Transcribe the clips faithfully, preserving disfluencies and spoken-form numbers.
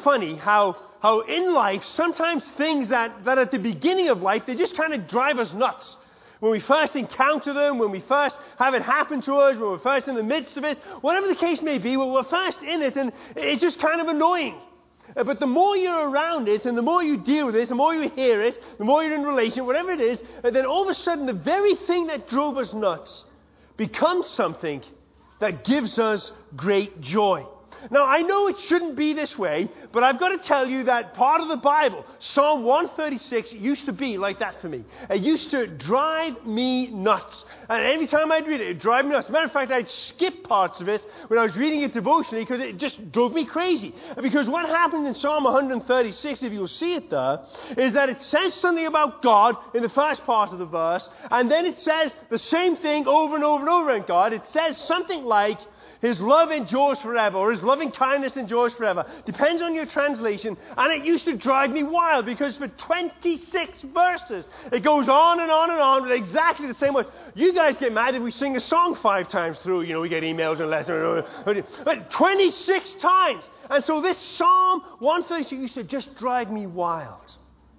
funny how, how in life, sometimes things that, that at the beginning of life, they just kind of drive us nuts. When we first encounter them, when we first have it happen to us, when we're first in the midst of it, whatever the case may be, when we're first in it, and it's just kind of annoying. But the more you're around it, and the more you deal with it, the more you hear it, the more you're in relation, whatever it is, and then all of a sudden the very thing that drove us nuts becomes something that gives us great joy. Now, I know it shouldn't be this way, but I've got to tell you that part of the Bible, Psalm one thirty-six, used to be like that for me. It used to drive me nuts. And every time I'd read it, it'd drive me nuts. As a matter of fact, I'd skip parts of it when I was reading it devotionally because it just drove me crazy. Because what happens in Psalm one thirty-six, if you'll see it there, is that it says something about God in the first part of the verse, and then it says the same thing over and over and over in God. It says something like, His love endures forever, or His loving kindness endures forever. Depends on your translation. And it used to drive me wild because for twenty-six verses, it goes on and on and on with exactly the same words. You guys get mad if we sing a song five times through. You know, we get emails and letters. But twenty-six times. And so this Psalm one thirty-six used to just drive me wild.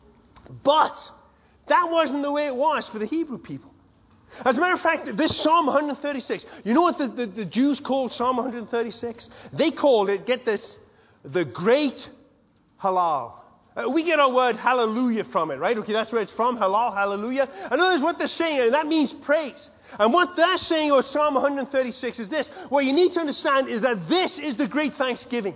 But that wasn't the way it was for the Hebrew people. As a matter of fact, this Psalm one thirty-six, you know what the, the, the Jews called Psalm one thirty-six? They called it, get this, the Great Hallel. Uh, we get our word hallelujah from it, right? Okay, that's where it's from, halal, hallelujah. In other words, what they're saying, and that means praise. And what they're saying about Psalm one thirty-six is this. What you need to understand is that this is the great thanksgiving.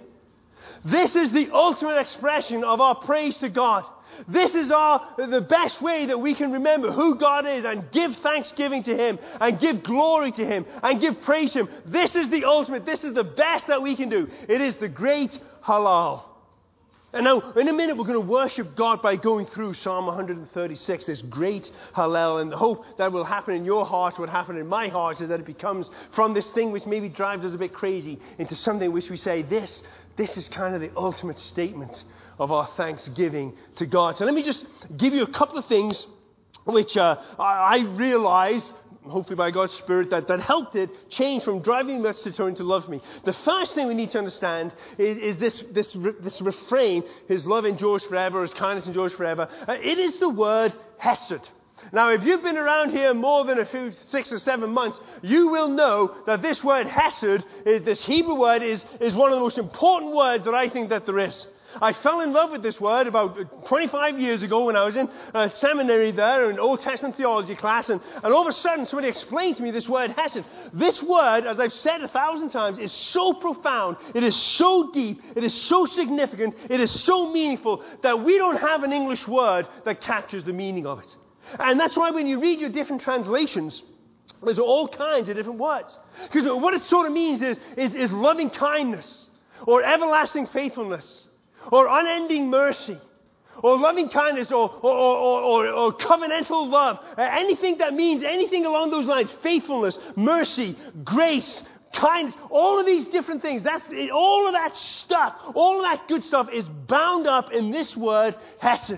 This is the ultimate expression of our praise to God. This is our, the best way that we can remember who God is and give thanksgiving to Him and give glory to Him and give praise to Him. This is the ultimate. This is the best that we can do. It is the great Hallel. And now, in a minute, we're going to worship God by going through Psalm one thirty-six, this great Hallel. And the hope that will happen in your heart, what happened in my heart, is that it becomes from this thing which maybe drives us a bit crazy into something which we say, this, this is kind of the ultimate statement of our thanksgiving to God. So let me just give you a couple of things which uh, I, I realized, hopefully by God's Spirit, that, that helped it change from driving me nuts to turning to love me. The first thing we need to understand is, is this, this, this refrain, His love endures forever, His kindness endures forever. Uh, it is the word hesed. Now, if you've been around here more than a few, six or seven months, you will know that this word hesed, is, this Hebrew word, is, is one of the most important words that I think that there is. I fell in love with this word about twenty-five years ago when I was in a seminary there, an Old Testament theology class, and, and all of a sudden somebody explained to me this word hesed. This word, as I've said a thousand times, is so profound, it is so deep, it is so significant, it is so meaningful that we don't have an English word that captures the meaning of it. And that's why when you read your different translations, there's all kinds of different words. Because what it sort of means is, is, is loving kindness, or everlasting faithfulness, or unending mercy, or loving kindness, or, or, or, or, or covenantal love. Uh, anything that means anything along those lines, faithfulness, mercy, grace, kindness, all of these different things, that's all of that stuff, all of that good stuff is bound up in this word, hesed.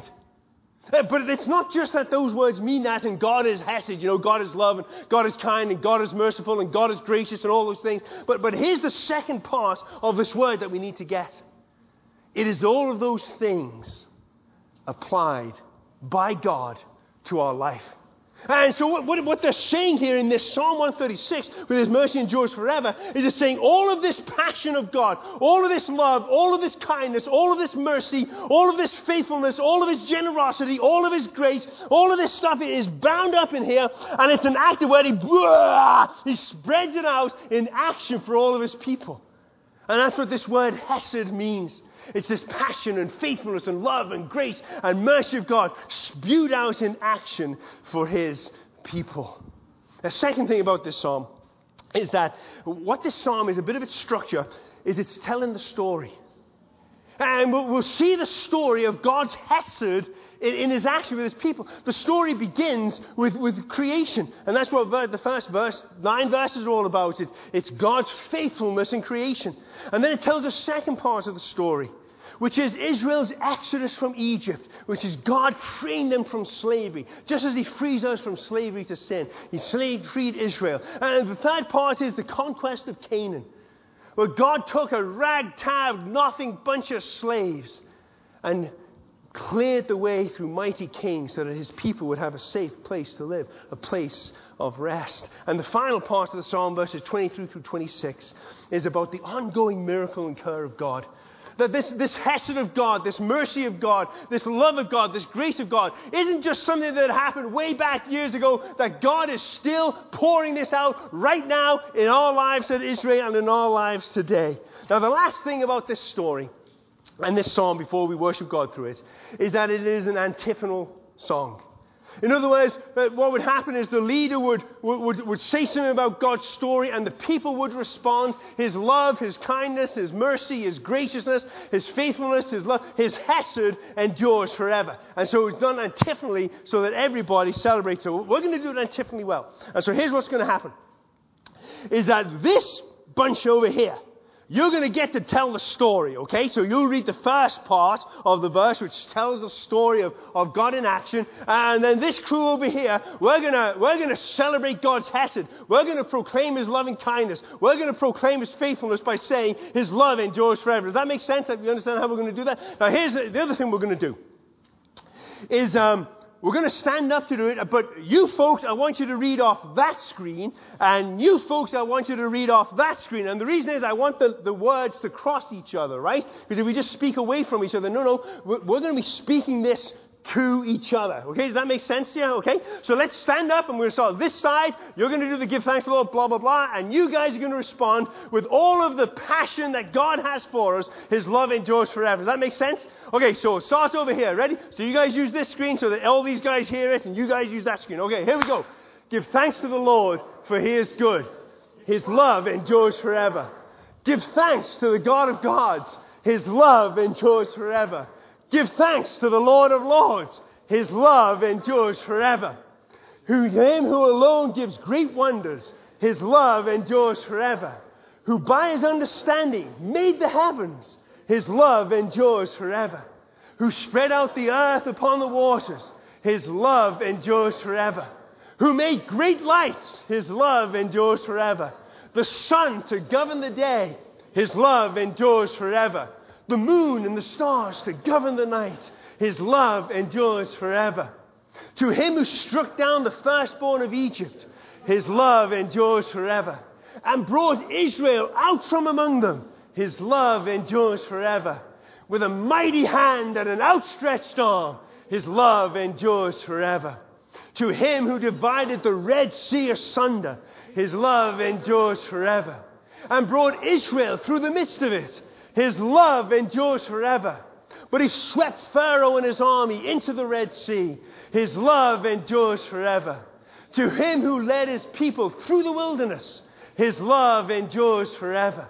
Uh, but it's not just that those words mean that, and God is hesed, you know, God is love, and God is kind, and God is merciful, and God is gracious, and all those things. But, but here's the second part of this word that we need to get. It is all of those things applied by God to our life. And so what, what, what they're saying here in this Psalm one thirty-six, with His mercy endures forever, is it's saying all of this passion of God, all of this love, all of this kindness, all of this mercy, all of this faithfulness, all of His generosity, all of His grace, all of this stuff is bound up in here, and it's an act of where He, he spreads it out in action for all of His people. And that's what this word hesed means. It's this passion and faithfulness and love and grace and mercy of God spewed out in action for His people. The second thing about this psalm is that what this psalm is, a bit of its structure, is it's telling the story. And we'll, we'll see the story of God's hesed in, in His action with His people. The story begins with, with creation. And that's what the first verse, nine verses are all about. It, it's God's faithfulness in creation. And then it tells the second part of the story, which is Israel's exodus from Egypt, which is God freeing them from slavery. Just as He frees us from slavery to sin, He freed Israel. And the third part is the conquest of Canaan. where God took a ragtag, nothing bunch of slaves and cleared the way through mighty kings so that his people would have a safe place to live, a place of rest. And the final part of the psalm, verses twenty-three through twenty-six, is about the ongoing miracle and care of God. That this, this hesed of God, this mercy of God, this love of God, this grace of God isn't just something that happened way back years ago, that God is still pouring this out right now in our lives at Israel and in our lives today. Now, the last thing about this story and this song before we worship God through it is that it is an antiphonal song. In other words, what would happen is the leader would, would, would say something about God's story and the people would respond. His love, His kindness, His mercy, His graciousness, His faithfulness, His love, His hesed endures forever. And so it's done antiphonally so that everybody celebrates it. We're going to do it antiphonally well. And so here's what's going to happen. Is that this bunch over here, you're going to get to tell the story, okay? So you'll read the first part of the verse, which tells the story of, of God in action. And then this crew over here, we're going to, we're going to celebrate God's hesed. We're going to proclaim His loving kindness. We're going to proclaim His faithfulness by saying His love endures forever. Does that make sense? You understand how we're going to do that? Now here's the, the other thing we're going to do. Is, um, we're going to stand up to do it, but you folks, I want you to read off that screen, and you folks, I want you to read off that screen. And the reason is I want the, the words to cross each other, right? Because if we just speak away from each other, no, no, we're, we're going to be speaking this to each other. Okay, does that make sense to you? Okay, so let's stand up and we're going to start this side. You're going to do the give thanks to the Lord, blah, blah, blah. And you guys are going to respond with all of the passion that God has for us. His love endures forever. Does that make sense? Okay, so start over here. Ready? So you guys use this screen so that all these guys hear it and you guys use that screen. Okay, here we go. Give thanks to the Lord, for He is good. His love endures forever. Give thanks to the God of gods. His love endures forever. Give thanks to the Lord of lords. His love endures forever. Who Him who alone gives great wonders. His love endures forever. Who by His understanding made the heavens. His love endures forever. Who spread out the earth upon the waters. His love endures forever. Who made great lights. His love endures forever. The sun to govern the day. His love endures forever. The moon and the stars to govern the night. His love endures forever. To Him who struck down the firstborn of Egypt. His love endures forever. And brought Israel out from among them. His love endures forever. With a mighty hand and an outstretched arm. His love endures forever. To Him who divided the Red Sea asunder. His love endures forever. And brought Israel through the midst of it. His love endures forever. But He swept Pharaoh and his army into the Red Sea. His love endures forever. To Him who led His people through the wilderness. His love endures forever.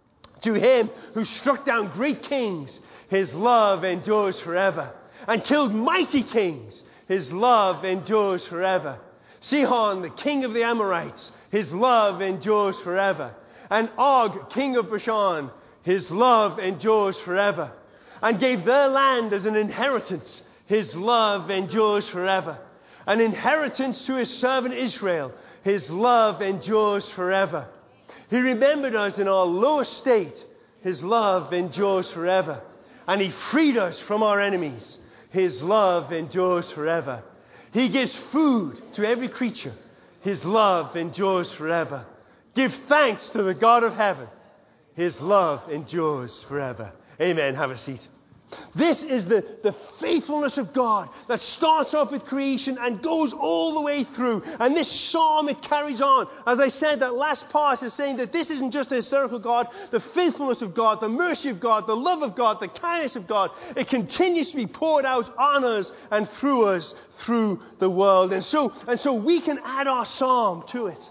To Him who struck down great kings. His love endures forever. And killed mighty kings. His love endures forever. Sihon, the king of the Amorites. His love endures forever. And Og, king of Bashan. His love endures forever. And gave their land as an inheritance. His love endures forever. An inheritance to His servant Israel. His love endures forever. He remembered us in our low estate. His love endures forever. And He freed us from our enemies. His love endures forever. He gives food to every creature. His love endures forever. Give thanks to the God of heaven. His love endures forever. Amen. Have a seat. This is the, the faithfulness of God that starts off with creation and goes all the way through. And this psalm, it carries on. As I said, that last part is saying that this isn't just a historical God. The faithfulness of God, the mercy of God, the love of God, the kindness of God, it continues to be poured out on us and through us through the world. And so, and so we can add our psalm to it.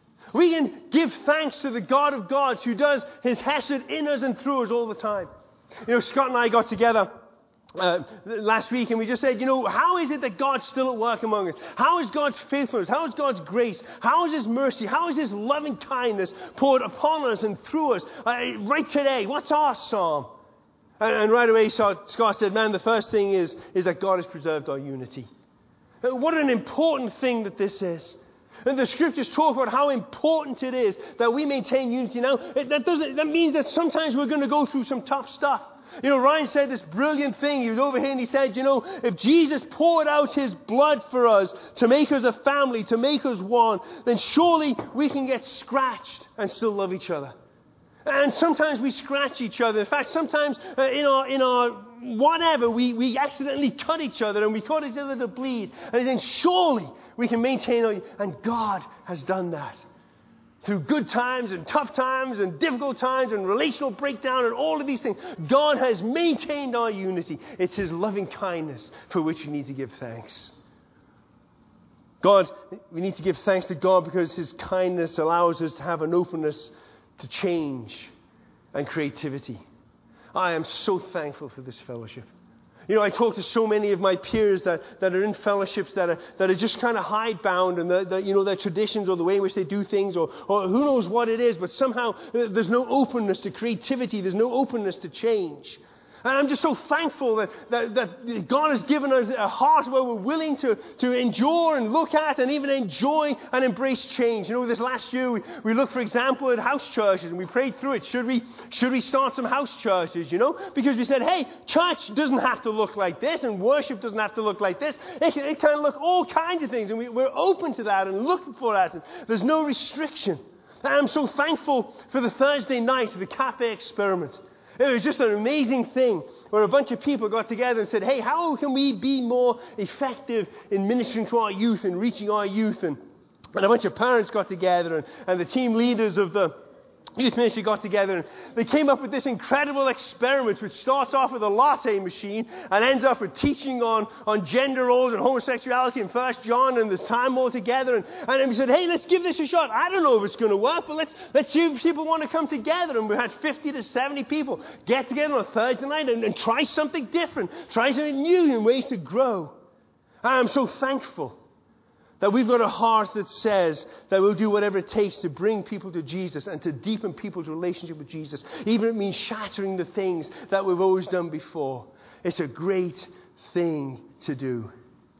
We can give thanks to the God of gods who does His hesed in us and through us all the time. You know, Scott and I got together uh, last week and we just said, you know, how is it that God's still at work among us? How is God's faithfulness? How is God's grace? How is His mercy? How is His loving kindness poured upon us and through us uh, right today? What's our psalm? And, and right away Scott said, man, the first thing is, is that God has preserved our unity. What an important thing that this is. And the scriptures talk about how important it is that we maintain unity. Now, that doesn't, that means that sometimes we're going to go through some tough stuff. You know, Ryan said this brilliant thing. He was over here and he said, you know, if Jesus poured out his blood for us to make us a family, to make us one, then surely we can get scratched and still love each other. And sometimes we scratch each other. In fact, sometimes uh, in our in our whatever, we, we accidentally cut each other and we cause each other to bleed. And then surely we can maintain our... And God has done that. Through good times and tough times and difficult times and relational breakdown and all of these things, God has maintained our unity. It's his loving kindness for which we need to give thanks. God, we need to give thanks to God because his kindness allows us to have an openness to change and creativity. I am so thankful for this fellowship. You know, I talk to so many of my peers that, that are in fellowships that are, that are just kind of hidebound and the, the, you know, their traditions or the way in which they do things or, or who knows what it is, but somehow there's no openness to creativity. There's no openness to change. And I'm just so thankful that, that, that God has given us a heart where we're willing to, to endure and look at and even enjoy and embrace change. You know, this last year we, we looked, for example, at house churches and we prayed through it. Should we, should we start some house churches, you know? Because we said, hey, church doesn't have to look like this and worship doesn't have to look like this. It can, it can look all kinds of things and we, we're open to that and looking for that. And there's no restriction. And I'm so thankful for the Thursday night, the cafe experiment. It was just an amazing thing where a bunch of people got together and said, hey, how can we be more effective in ministering to our youth and reaching our youth? And, and a bunch of parents got together and, and the team leaders of the youth ministry got together and they came up with this incredible experiment which starts off with a latte machine and ends up with teaching on, on gender roles and homosexuality in First John and this time all together. And, and then we said, hey, let's give this a shot. I don't know if it's going to work, but let's, let's see if people want to come together. And we had fifty to seventy people get together on a Thursday night and, and try something different, try something new in ways to grow. I'm so thankful that we've got a heart that says that we'll do whatever it takes to bring people to Jesus and to deepen people's relationship with Jesus. Even if it means shattering the things that we've always done before. It's a great thing to do.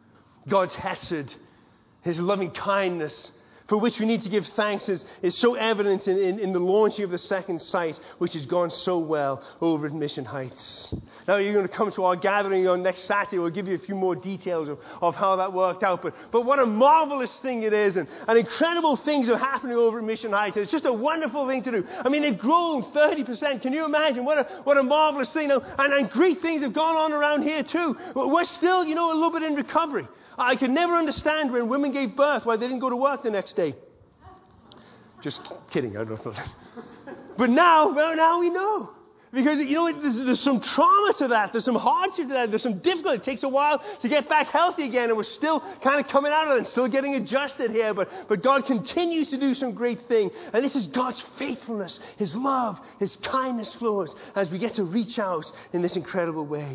God's hesed, his loving kindness, for which we need to give thanks, is, is so evident in, in, in the launching of the second site, which has gone so well over at Mission Heights. Now you're going to come to our gathering on next Saturday. We'll give you a few more details of, of how that worked out. But, but what a marvelous thing it is. And, and incredible things are happening over at Mission Heights. It's just a wonderful thing to do. I mean, they've grown thirty percent. Can you imagine? What a, what a marvelous thing. Now, and, and great things have gone on around here too. We're still, you know, a little bit in recovery. I could never understand when women gave birth why they didn't go to work the next day. Just kidding. I don't know. But now, well, now we know. Because, you know, there's, there's some trauma to that. There's some hardship to that. There's some difficulty. It takes a while to get back healthy again. And we're still kind of coming out of it and still getting adjusted here. But, but God continues to do some great thing. And this is God's faithfulness, his love, his kindness flows as we get to reach out in this incredible way.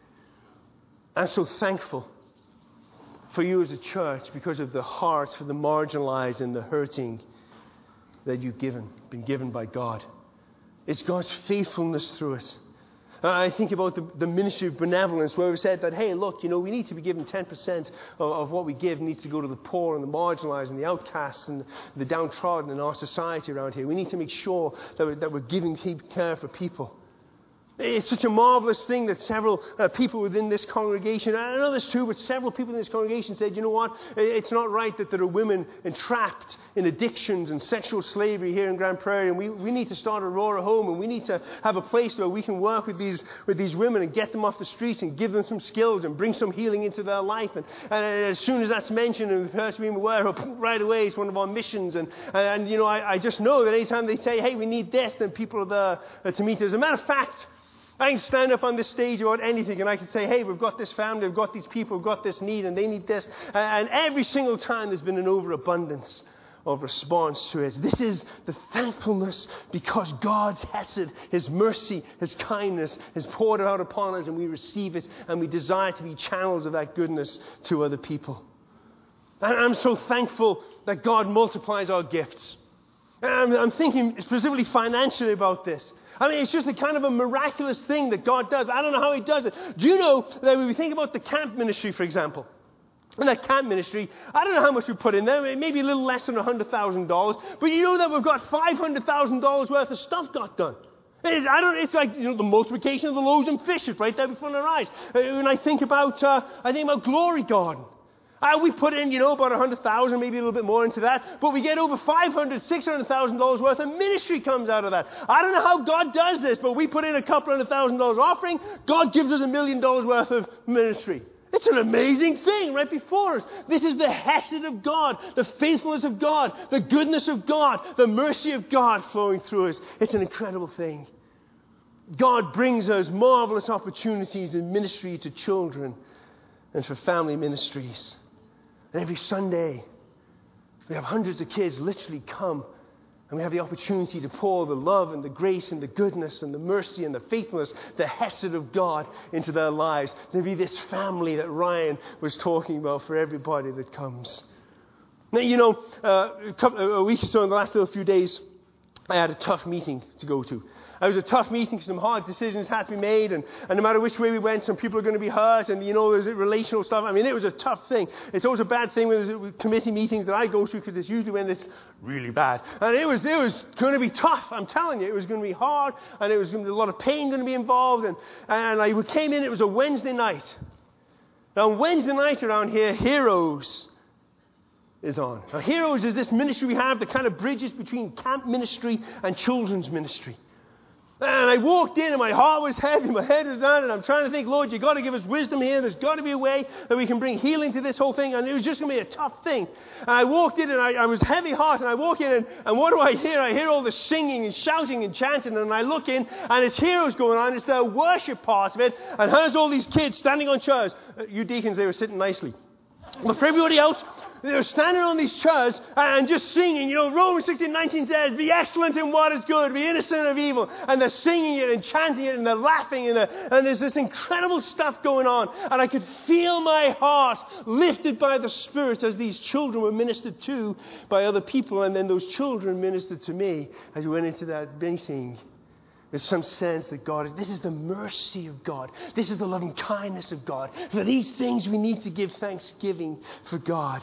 I'm so thankful for you as a church because of the heart for the marginalized and the hurting that you've given, been given by God. It's God's faithfulness through it. Uh, I think about the, the ministry of benevolence where we said that, hey, look, you know, we need to be given ten percent of, of what we give needs to go to the poor and the marginalized and the outcasts and the downtrodden in our society around here. We need to make sure that we're, that we're giving care for people. It's such a marvelous thing that several uh, people within this congregation, and I know this too, but several people in this congregation said, you know what, it's not right that there are women entrapped in addictions and sexual slavery here in Grand Prairie, and we, we need to start Aurora Home, and we need to have a place where we can work with these with these women and get them off the streets and give them some skills and bring some healing into their life. And, and as soon as that's mentioned and the person being aware of, right away, it's one of our missions. And, and, and you know, I, I just know that anytime they say, hey, we need this, then people are there uh, to meet us. As a matter of fact, I can stand up on this stage about anything and I can say, hey, we've got this family, we've got these people, we've got this need, and they need this. And every single time there's been an overabundance of response to it. This is the thankfulness because God's hesed, his mercy, his kindness is poured out upon us and we receive it and we desire to be channels of that goodness to other people. And I'm so thankful that God multiplies our gifts. And I'm, I'm thinking specifically financially about this. I mean, it's just a kind of a miraculous thing that God does. I don't know how he does it. Do you know that when we think about the camp ministry, for example, in that camp ministry, I don't know how much we put in there, maybe a little less than one hundred thousand dollars, but you know that we've got five hundred thousand dollars worth of stuff got done. It, I don't, it's like, you know, the multiplication of the loaves and fishes right there before our eyes. Uh, when I think about, uh, I think about Glory Garden. Uh, we put in, you know, about one hundred thousand dollars, maybe a little bit more into that, but we get over five hundred thousand dollars, six hundred thousand dollars worth of ministry comes out of that. I don't know how God does this, but we put in a couple hundred thousand dollars offering, God gives us a million dollars worth of ministry. It's an amazing thing right before us. This is the hesed of God, the faithfulness of God, the goodness of God, the mercy of God flowing through us. It's an incredible thing. God brings us marvelous opportunities in ministry to children and for family ministries. And every Sunday, we have hundreds of kids literally come, and we have the opportunity to pour the love and the grace and the goodness and the mercy and the faithfulness, the hesed of God into their lives. There'll be this family that Ryan was talking about for everybody that comes. Now, you know, uh, a, couple, a week or so in the last little few days, I had a tough meeting to go to. It was a tough meeting. Some hard decisions had to be made, and, and no matter which way we went, some people are going to be hurt, and, you know, there's relational stuff. I mean, it was a tough thing. It's always a bad thing with, with committee meetings that I go to, because it's usually when it's really bad. And it was it was going to be tough. I'm telling you, it was going to be hard, and it was going to be a lot of pain going to be involved. And, and I came in, it was a Wednesday night. Now, on Wednesday night around here, Heroes is on. Now, Heroes is this ministry we have that kind of bridges between camp ministry and children's ministry. And I walked in and my heart was heavy, my head was down, and I'm trying to think, Lord, you've got to give us wisdom here. There's got to be a way that we can bring healing to this whole thing. And it was just going to be a tough thing. And I walked in and I, I was heavy heart, and I walk in and, and what do I hear? I hear all the singing and shouting and chanting, and I look in and it's Heroes going on. It's the worship part of it. And here's all these kids standing on chairs. Uh, you deacons, they were sitting nicely. But for everybody else, they were standing on these chairs and just singing. You know, Romans sixteen nineteen says, be excellent in what is good, be innocent of evil. And they're singing it and chanting it and they're laughing. And, they're, and there's this incredible stuff going on. And I could feel my heart lifted by the Spirit as these children were ministered to by other people. And then those children ministered to me as we went into that meeting. There's some sense that God is, this is the mercy of God. This is the loving kindness of God. For these things we need to give thanksgiving for God.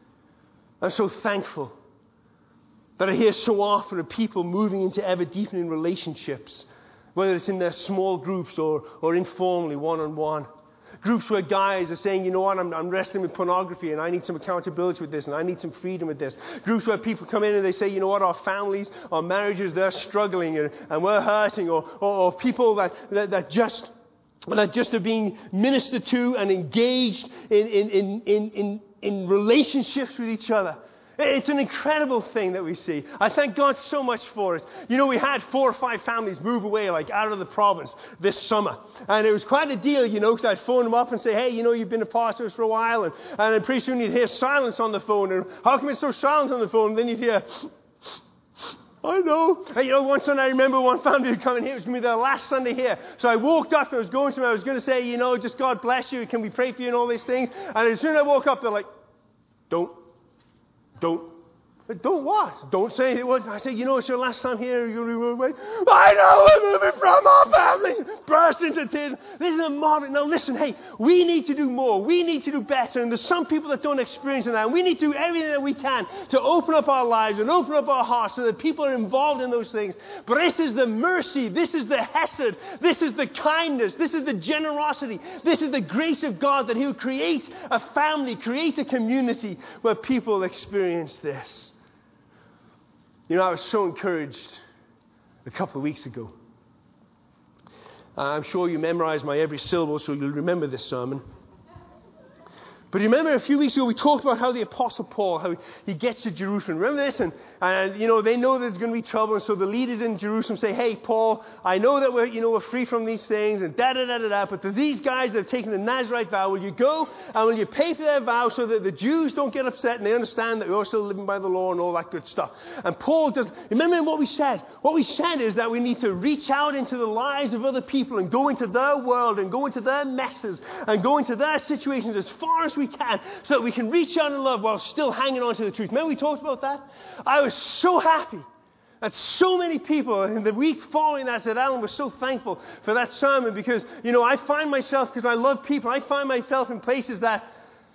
I'm so thankful that I hear so often of people moving into ever deepening relationships, whether it's in their small groups or, or informally, one-on-one. Groups where guys are saying, you know what, I'm, I'm wrestling with pornography and I need some accountability with this and I need some freedom with this. Groups where people come in and they say, you know what, our families, our marriages, they're struggling and, and we're hurting. Or, or, or people that, that, that just that just are being ministered to and engaged in, in, in, in, in, in relationships with each other. It's an incredible thing that we see. I thank God so much for it. You know, we had four or five families move away, like out of the province this summer. And it was quite a deal, you know, because I'd phone them up and say, hey, you know, you've been a pastor for a while. And, and then pretty soon you'd hear silence on the phone. And how come it's so silent on the phone? And then you'd hear, I know. And you know, one Sunday I remember one family would come in here. It was going to be their last Sunday here. So I walked up and I was going to them. I was going to say, you know, just God bless you. Can we pray for you and all these things? And as soon as I woke up, they're like, don't. Don't. Don't what? Don't say it. I say, you know, it's your last time here. You're going away. I know, we're moving from our family. Burst into tears. This is a model. Now listen, hey, we need to do more. We need to do better. And there's some people that don't experience that. And we need to do everything that we can to open up our lives and open up our hearts so that people are involved in those things. But this is the mercy. This is the hesed. This is the kindness. This is the generosity. This is the grace of God that He will create a family, create a community where people experience this. You know, I was so encouraged a couple of weeks ago. Uh, I'm sure you memorized my every syllable, so you'll remember this sermon. But you remember a few weeks ago we talked about how the Apostle Paul, how he gets to Jerusalem. Remember this? And, and you know, they know there's going to be trouble. And so the leaders in Jerusalem say, hey, Paul, I know that we're, you know, we're free from these things and da-da-da-da-da. But to these guys that have taken the Nazirite vow, will you go and will you pay for their vow so that the Jews don't get upset and they understand that we're still living by the law and all that good stuff? And Paul does, remember what we said? What we said is that we need to reach out into the lives of other people and go into their world and go into their messes and go into their situations as far as we can so that we can reach out in love while still hanging on to the truth. Remember we talked about that? I was so happy that so many people in the week following that said, Alan was so thankful for that sermon because, you know, I find myself, because I love people, I find myself in places that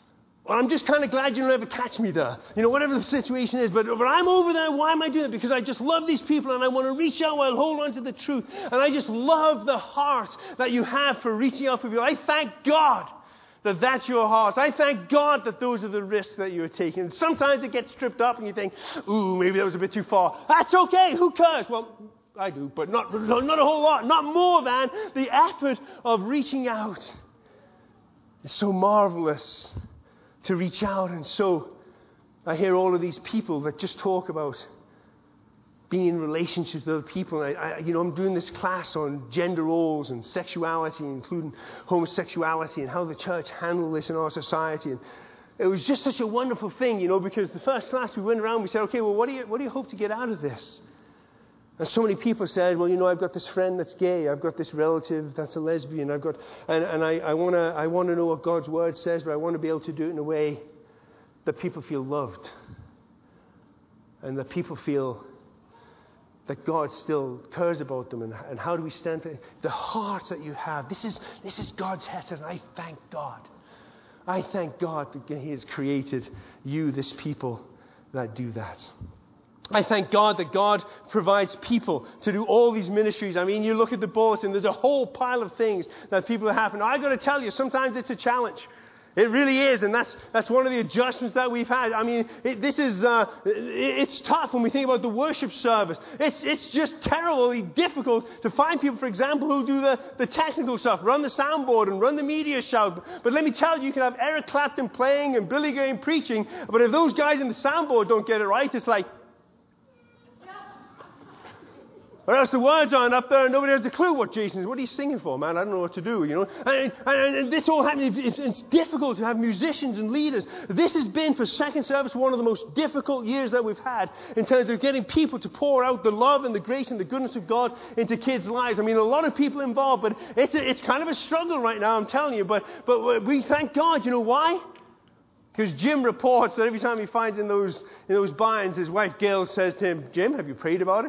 Well, I'm just kind of glad you don't ever catch me there. You know, whatever the situation is. But, but I'm over there. Why am I doing it? Because I just love these people and I want to reach out while hold on to the truth. And I just love the heart that you have for reaching out for people. I thank God that that's your heart. I thank God that those are the risks that you're taking. Sometimes it gets stripped up and you think, ooh, maybe that was a bit too far. That's okay. Who cares? Well, I do, but not, not a whole lot. Not more than the effort of reaching out. It's so marvelous to reach out. And so I hear all of these people that just talk about being in relationships with other people. I, I, you know, I'm doing this class on gender roles and sexuality, including homosexuality, and how the church handles this in our society. And it was just such a wonderful thing, you know, because the first class we went around, we said, okay, well, what do you, what do you hope to get out of this? And so many people said, well, you know, I've got this friend that's gay. I've got this relative that's a lesbian. I've got, and, and I, I want to I want to know what God's word says, but I want to be able to do it in a way that people feel loved. And that people feel that God still cares about them. And, and how do we stand to the heart that you have? This is, this is God's hesed, and I thank God. I thank God that He has created you, this people, that do that. I thank God that God provides people to do all these ministries. I mean, you look at the bulletin, there's a whole pile of things that people have happened. I got to tell you, sometimes it's a challenge. It really is, and that's that's one of the adjustments that we've had. I mean, it, this is uh, it, it's tough when we think about the worship service. It's it's just terribly difficult to find people, for example, who do the, the technical stuff, run the soundboard and run the media shout. But let me tell you, you can have Eric Clapton playing and Billy Graham preaching, but if those guys in the soundboard don't get it right, it's like, or else the words aren't up there and nobody has a clue what Jason's, what are you singing for, man? I don't know what to do, you know. And, and, and this all happens. It's, it's difficult to have musicians and leaders. This has been, for second service, one of the most difficult years that we've had in terms of getting people to pour out the love and the grace and the goodness of God into kids' lives. I mean, a lot of people involved, but it's a, it's kind of a struggle right now, I'm telling you. But, but we thank God. You know why? Because Jim reports that every time he finds in those, in those binds, his wife Gail says to him, Jim, have you prayed about it?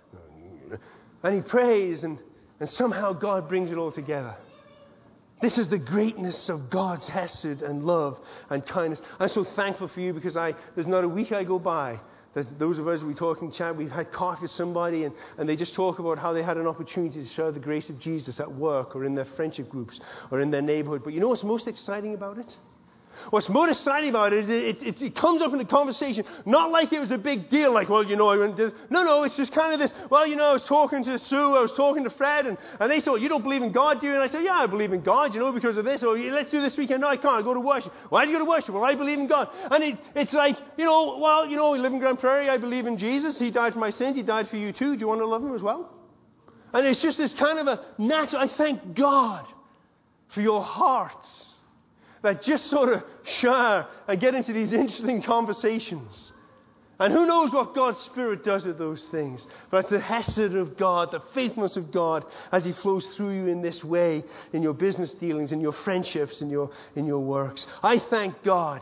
And he prays, and, and somehow God brings it all together. This is the greatness of God's hesed and love and kindness. I'm so thankful for you, because I there's not a week I go by that those of us we talk and chat, we've had coffee with somebody, and, and they just talk about how they had an opportunity to share the grace of Jesus at work or in their friendship groups or in their neighborhood. But you know what's most exciting about it? What's most exciting about it is it, it, it comes up in the conversation, not like it was a big deal, like, well, you know, I went to, no, no, it's just kind of this, well, you know, I was talking to Sue, I was talking to Fred, and, and they said, well, you don't believe in God, do you? And I said, yeah, I believe in God, you know, because of this, or let's do this weekend. No, I can't, I go to worship. Why do you go to worship? Well, I believe in God. And it, it's like, you know, well, you know, we live in Grand Prairie, I believe in Jesus, He died for my sins, He died for you too, do you want to love Him as well? And it's just this kind of a natural, I thank God for your hearts that just sort of share and get into these interesting conversations. And who knows what God's Spirit does with those things. But it's the hesed of God, the faithfulness of God, as He flows through you in this way, in your business dealings, in your friendships, in your, in your works. I thank God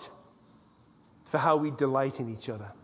for how we delight in each other.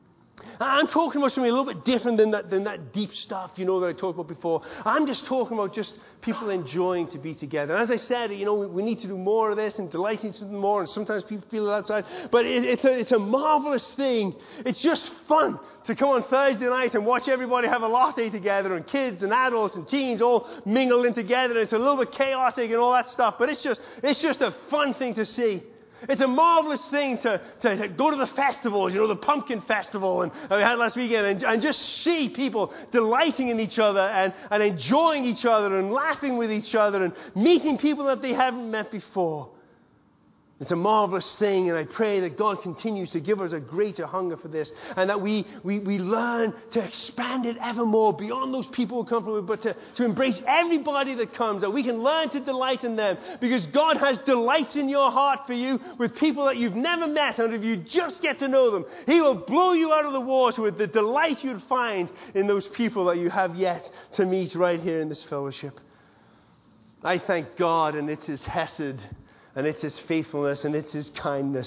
I'm talking about something a little bit different than that, than that deep stuff, you know, that I talked about before. I'm just talking about just people enjoying to be together. And as I said, you know, we, we need to do more of this and delight each other more. And sometimes people feel it outside. But it, it's, a, it's a marvelous thing. It's just fun to come on Thursday night and watch everybody have a latte together, and kids and adults and teens all mingled in together. It's a little bit chaotic and all that stuff. But it's just, it's just a fun thing to see. It's a marvelous thing to, to, to go to the festivals, you know, the pumpkin festival and, and we had last weekend, and, and just see people delighting in each other and, and enjoying each other and laughing with each other and meeting people that they haven't met before. It's a marvelous thing, and I pray that God continues to give us a greater hunger for this, and that we, we, we learn to expand it ever more beyond those people who come from it, but to, to embrace everybody that comes, that we can learn to delight in them, because God has delights in your heart for you with people that you've never met, and if you just get to know them, He will blow you out of the water with the delight you'd find in those people that you have yet to meet right here in this fellowship. I thank God, and it's His hesed, and it's His faithfulness, and it's His kindness, that He invites us into creating the future. I thank God, and it's His hesed, and it's His faithfulness, and it's His kindness, that He invites us into creating the future. I thank God, and it's His faithfulness, and it's His kindness, that He invites us into creating the future. I thank God, and it's His hesed, and it's His faithfulness, and it's His kindness, that He invites us into creating the future.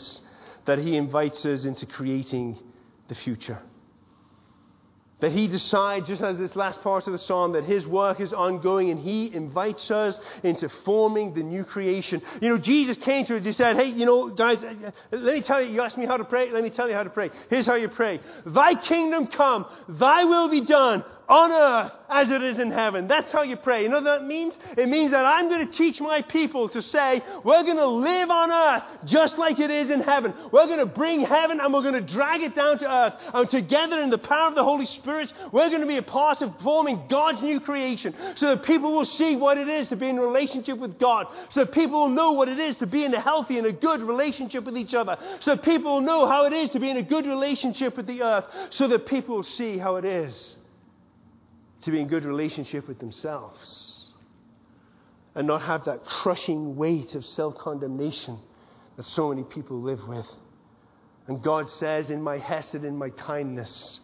That he decides, just as this last part of the psalm, that his work is ongoing and he invites us into forming the new creation. You know, Jesus came to us, he said, hey, you know, guys, let me tell you, you asked me how to pray, let me tell you how to pray. Here's how you pray. Thy kingdom come, thy will be done on earth as it is in heaven. That's how you pray. You know what that means? It means that I'm going to teach my people to say, we're going to live on earth just like it is in heaven. We're going to bring heaven and we're going to drag it down to earth. And together in the power of the Holy Spirit, we're going to be a part of forming God's new creation so that people will see what it is to be in a relationship with God. So that people will know what it is to be in a healthy and a good relationship with each other. So that people will know how it is to be in a good relationship with the earth. So that people will see how it is to be in good relationship with themselves and not have that crushing weight of self-condemnation that so many people live with. And God says, in my hesed, in my kindness,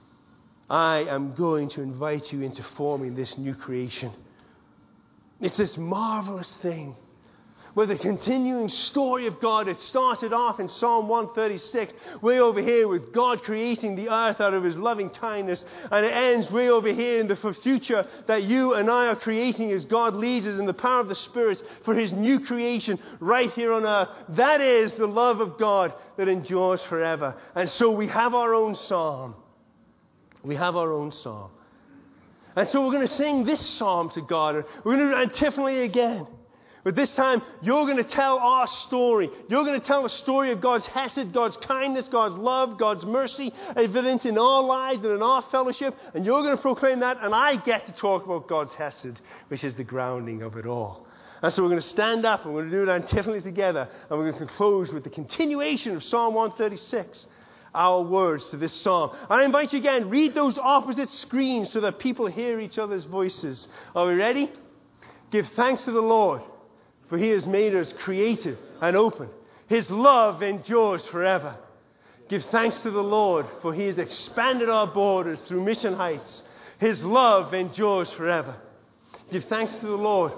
I am going to invite you into forming this new creation. It's this marvelous thing where the continuing story of God, it started off in Psalm one thirty-six, way over here with God creating the earth out of his loving kindness, and it ends way over here in the future that you and I are creating as God leads us in the power of the Spirit for his new creation right here on earth. That is the love of God that endures forever. And so we have our own psalm. We have our own psalm. And so we're going to sing this psalm to God. We're going to do antiphonally again. But this time, you're going to tell our story. You're going to tell the story of God's hesed, God's kindness, God's love, God's mercy, evident in our lives and in our fellowship. And you're going to proclaim that, and I get to talk about God's hesed, which is the grounding of it all. And so we're going to stand up, and we're going to do it antiphonally together, and we're going to close with the continuation of Psalm one thirty-six. Our words to this psalm. I invite you again, read those opposite screens so that people hear each other's voices. Are we ready? Give thanks to the Lord, for he has made us creative and open. His love endures forever. Give thanks to the Lord, for he has expanded our borders through Mission Heights. His love endures forever. Give thanks to the Lord.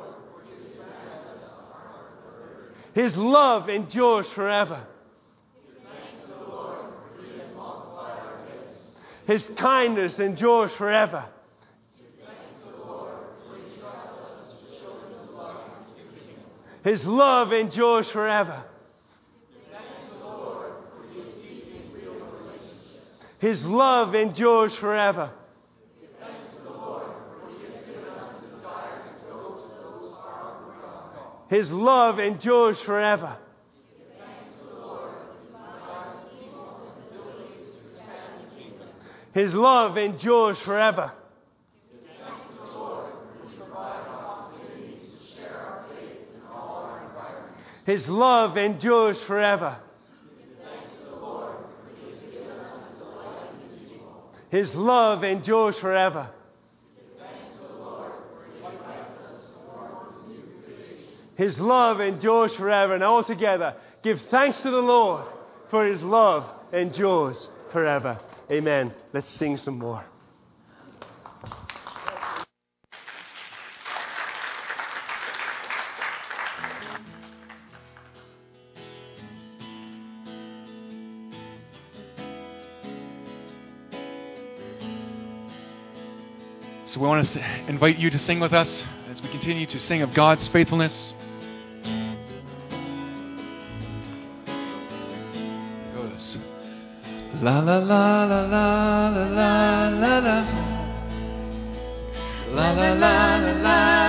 His love endures forever. His kindness endures forever. His love endures forever. His love endures forever. His love endures forever. His love endures forever. His love endures forever. His love endures forever. His love endures forever. And all together, give thanks to the Lord, for his love endures forever. Amen. Let's sing some more. So we want to invite you to sing with us as we continue to sing of God's faithfulness. It goes. La la la la la la la la la la la la la.